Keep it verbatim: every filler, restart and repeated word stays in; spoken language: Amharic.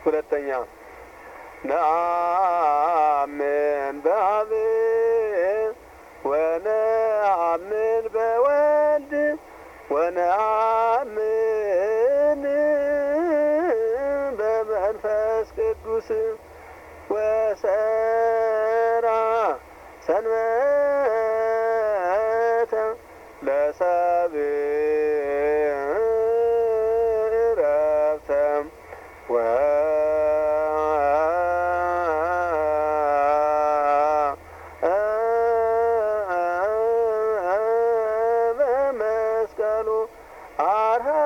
ሁለተኛ ነአምን በአብ ወነአምን በወልድ ወነአምን በመንፈስ ቅዱስ ወሰራ ሰንበተ ለሰብእ ዕረፍተ በመስቀሉ አርኀ